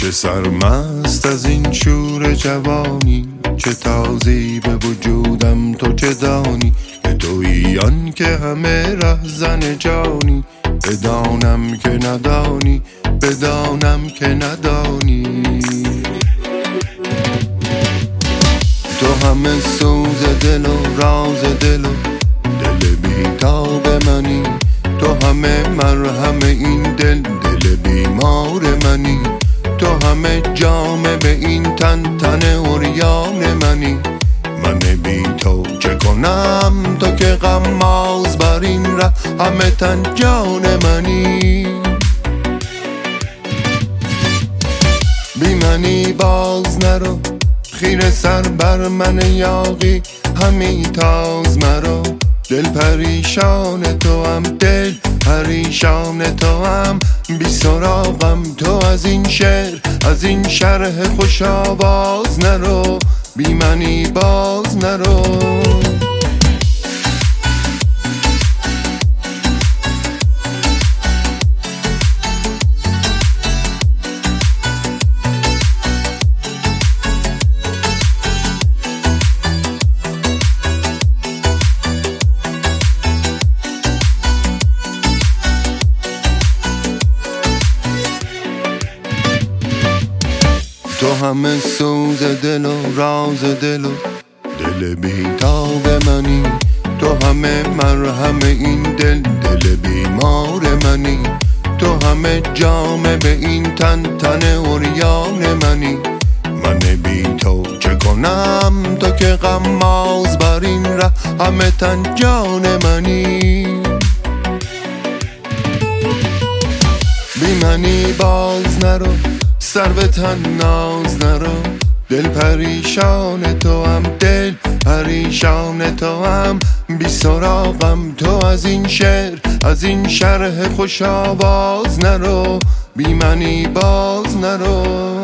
چه سرمست از این شور جوانی، چه تازی به وجودم تو چه دانی، که تویی آن که همه رهزن جانی. بدانم که ندانی، بدانم که ندانی. تو همه سوز دل و راز دل و دل بیتاب منی. تو همه مرهم این دل، دل بیمار منی. تو همه جامه به این تن، تن عریان منی. من بی تو چه کنم، تو که غماز بر این ره، همه تن جان منی. بی منی باز نرو، خیره سر بر من یاغی، همی تاز مرا. دل پریشان تو هم، دل پریشان تو هم. بی سراغم تو از این شعر، از این شرح خوش آواز نرو. بی منی باز نرو. تو همه سوز دل و راز دل و دل بیتاب منی. تو همه مرهم این دل، دل بیمار منی. تو همه جامه به این تن، تن عریان منی. من بی تو چه کنم، تو که غماز بر این ره، همه تن جان منی. بی منی باز نرو، سر به تن ناز نرو. دل پریشان تو هم، دل پریشان تو هم. بی سراغم تو از این شعر، از این شرح خوش آواز نرو. بی منی باز نرو.